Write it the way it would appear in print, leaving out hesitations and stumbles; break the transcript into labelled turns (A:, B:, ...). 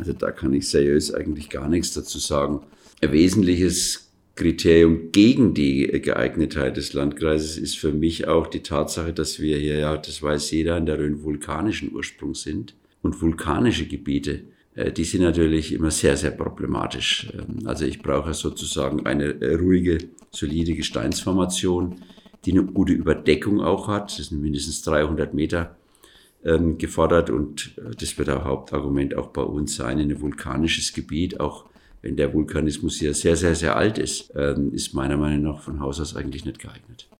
A: Also da kann ich seriös eigentlich gar nichts dazu sagen. Ein wesentliches Kriterium gegen die Geeignetheit des Landkreises ist für mich auch die Tatsache, dass wir hier, ja, das weiß jeder, in der Rhön vulkanischen Ursprungs sind. Und vulkanische Gebiete, die sind natürlich immer sehr, sehr problematisch. Also ich brauche sozusagen eine ruhige, solide Gesteinsformation, die eine gute Überdeckung auch hat. Das sind mindestens 300 Meter gefordert und das wird auch Hauptargument auch bei uns sein. Ein vulkanisches Gebiet, auch wenn der Vulkanismus hier sehr, sehr, sehr alt ist, ist meiner Meinung nach von Haus aus eigentlich nicht geeignet.